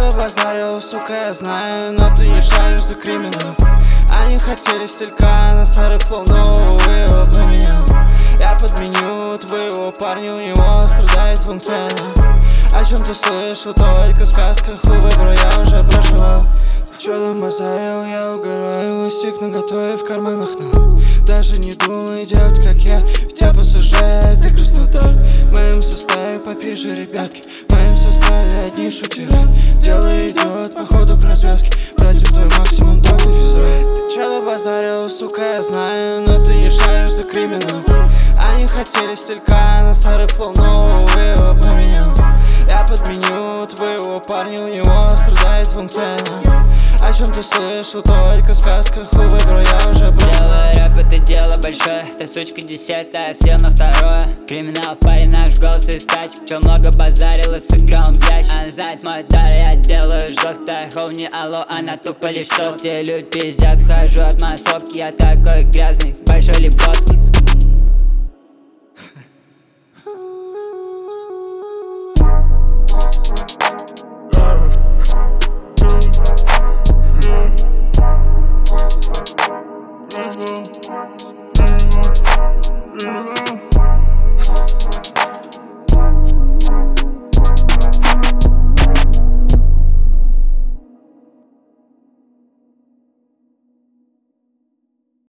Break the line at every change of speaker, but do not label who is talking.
Челы базарил, сука, я знаю, но ты не шаришь за криминал. Они хотели стилька на старый флоу, но увы, его поменял. Я подменю твоего парня, у него страдает функция. О чем ты слышал, только в сказках, увы, бро, я уже проживал. Ты чё там базарил, я угораю, мой стик наготове в карманах, но даже не думай делать, как я, ведь я пассажир, это Краснодар. В моем составе попиже, ребятки, в моем составе одни шутеры. Дело идет, походу, к развязке, братьев твой максимум, тот и физрой. Ты чё базарил, сука, я знаю, но ты не шаришь за криминал. Они хотели стилька на старый флоу, но увы, его поменял. Я подменю твоего парня, у него страдает функция. О чем ты слышал, только в сказках, увы, бро, я уже проживал.
Дело рэп, это дело большое. Та сучка 10-я, сел на второе. Криминал, парень, наш голос из тачек. Чё много базарила, сыграл мяч. Она знает мой дар, я делаю жестко. Хоу, не алло, она тупо лишь сос. Те люди пиздят, хожу от массовки. Я такой грязный, большой Лебовский.
Yeah.